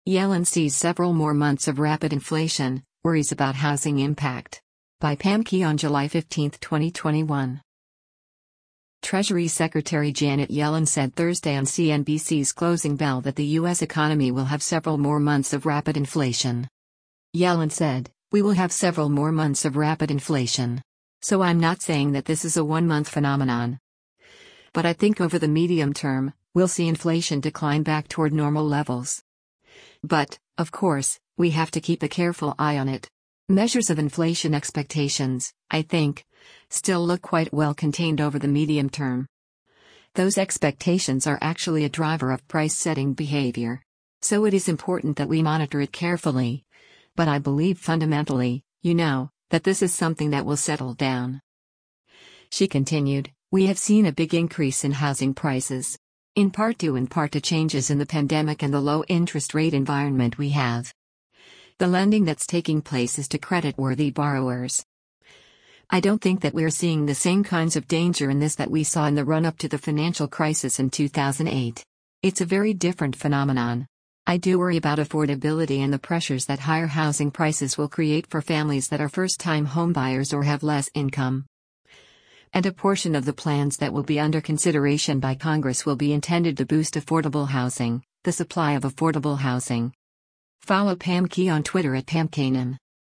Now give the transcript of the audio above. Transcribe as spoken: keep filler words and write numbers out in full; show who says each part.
Speaker 1: Yellen sees several more months of rapid inflation, worries about housing impact. By Pam Key on July fifteenth, twenty twenty-one. Treasury Secretary Janet Yellen said Thursday on C N B C's Closing Bell that the U S economy will have several more months of rapid inflation. Yellen said, "We will have several more months of rapid inflation. So I'm not saying that this is a one-month phenomenon. But I think over the medium term, we'll see inflation decline back toward normal levels. But, of course, we have to keep a careful eye on it. Measures of inflation expectations, I think, still look quite well contained over the medium term. Those expectations are actually a driver of price-setting behavior. So it is important that we monitor it carefully. But I believe fundamentally, you know, that this is something that will settle down." She continued, "We have seen a big increase in housing prices. In part due in part to changes in the pandemic and the low interest rate environment we have. The lending that's taking place is to credit-worthy borrowers. I don't think that we're seeing the same kinds of danger in this that we saw in the run-up to the financial crisis in two thousand eight. It's a very different phenomenon. I do worry about affordability and the pressures that higher housing prices will create for families that are first-time homebuyers or have less income. And a portion of the plans that will be under consideration by Congress will be intended to boost affordable housing, the supply of affordable housing." Follow Pam Key on Twitter at Pam Kanan.